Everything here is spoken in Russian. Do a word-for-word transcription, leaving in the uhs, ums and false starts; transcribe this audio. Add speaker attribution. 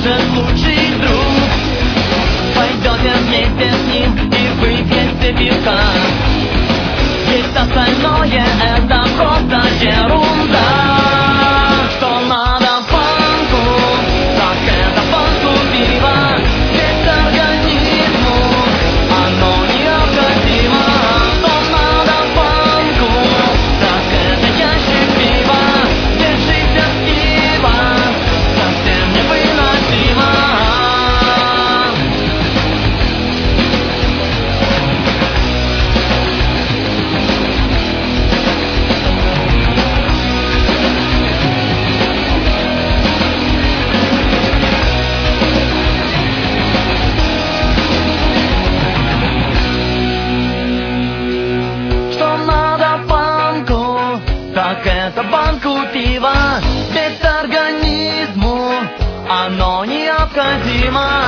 Speaker 1: этот лучший друг. Пойдете вместе с ним и выпьете пивка. Ведь остальное это просто ерунда. Что надо панку, так это панку пива. Ведь организму оно необходимо. Что надо панку, так это ящик пива. Держись от пива, совсем невыносимо. Так это банку пива, ведь организму оно необходимо.